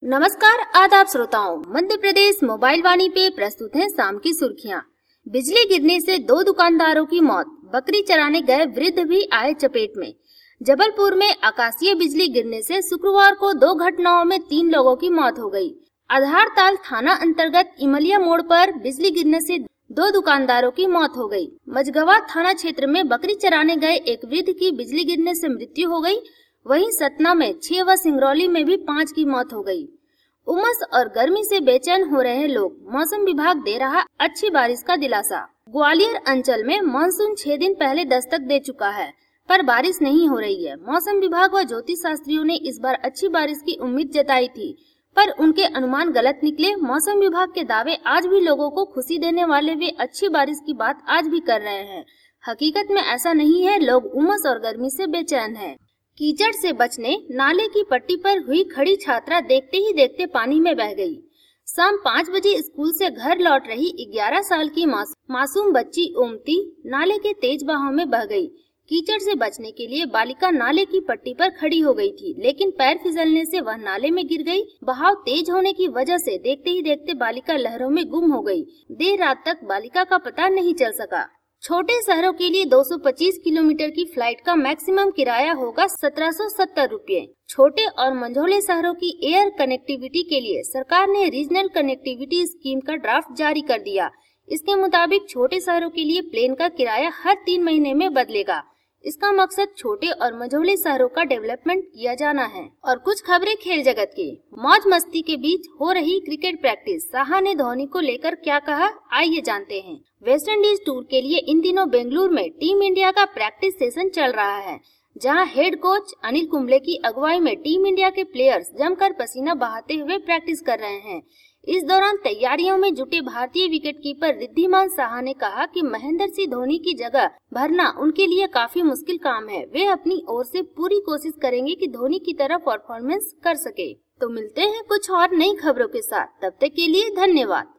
नमस्कार आदाब श्रोताओं, मध्य प्रदेश मोबाइल वाणी पे प्रस्तुत है शाम की सुर्खियां। बिजली गिरने से 2 दुकानदारों की मौत, बकरी चराने गए वृद्ध भी आए चपेट में। जबलपुर में आकाशीय बिजली गिरने से शुक्रवार को 2 घटनाओं में 3 लोगों की मौत हो गई। आधारताल थाना अंतर्गत इमलिया मोड़ पर बिजली गिरने से 2 दुकानदारों की मौत हो गई। मझगवा थाना क्षेत्र में बकरी चराने गए एक वृद्ध की बिजली गिरने से मृत्यु हो गई। वहीं सतना में 6 व सिंगरौली में भी 5 की मौत हो गई। उमस और गर्मी से बेचैन हो रहे लोग, मौसम विभाग दे रहा अच्छी बारिश का दिलासा। ग्वालियर अंचल में मानसून 6 दिन पहले दस्तक दे चुका है, पर बारिश नहीं हो रही है। मौसम विभाग व ज्योतिष शास्त्रियों ने इस बार अच्छी बारिश की उम्मीद जताई थी, पर उनके अनुमान गलत निकले। मौसम विभाग के दावे आज भी लोगों को खुशी देने वाले वे अच्छी बारिश की बात आज भी कर रहे हैं। हकीकत में ऐसा नहीं है, लोग उमस और गर्मी से बेचैन हैं। कीचड़ से बचने नाले की पट्टी पर हुई खड़ी छात्रा देखते ही देखते पानी में बह गई। शाम 5 बजे स्कूल से घर लौट रही 11 साल की मासूम बच्ची ओमती नाले के तेज बहाव में बह गई। कीचड़ से बचने के लिए बालिका नाले की पट्टी पर खड़ी हो गई थी, लेकिन पैर फिसलने से वह नाले में गिर गई। बहाव तेज होने की वजह से देखते ही देखते बालिका लहरों में गुम हो गई। देर रात तक बालिका का पता नहीं चल सका। छोटे शहरों के लिए 225 किलोमीटर की फ्लाइट का मैक्सिमम किराया होगा 1770 रुपये। छोटे और मंझोले शहरों की एयर कनेक्टिविटी के लिए सरकार ने रीजनल कनेक्टिविटी स्कीम का ड्राफ्ट जारी कर दिया। इसके मुताबिक छोटे शहरों के लिए प्लेन का किराया हर 3 महीने में बदलेगा। इसका मकसद छोटे और मझोले शहरों का डेवलपमेंट किया जाना है। और कुछ खबरें खेल जगत की। मौज मस्ती के बीच हो रही क्रिकेट प्रैक्टिस, साहा ने धोनी को लेकर क्या कहा, आइए जानते हैं। वेस्टइंडीज टूर के लिए इन दिनों बेंगलुरु में टीम इंडिया का प्रैक्टिस सेशन चल रहा है, जहां हेड कोच अनिल कुंबले की अगुवाई में टीम इंडिया के प्लेयर्स जमकर पसीना बहाते हुए प्रैक्टिस कर रहे हैं। इस दौरान तैयारियों में जुटे भारतीय विकेटकीपर रिद्धिमान साहा ने कहा कि महेंद्र सिंह धोनी की जगह भरना उनके लिए काफी मुश्किल काम है। वे अपनी ओर से पूरी कोशिश करेंगे कि धोनी की तरह परफॉर्मेंस कर सके। तो मिलते हैं कुछ और नई खबरों के साथ, तब तक के लिए धन्यवाद।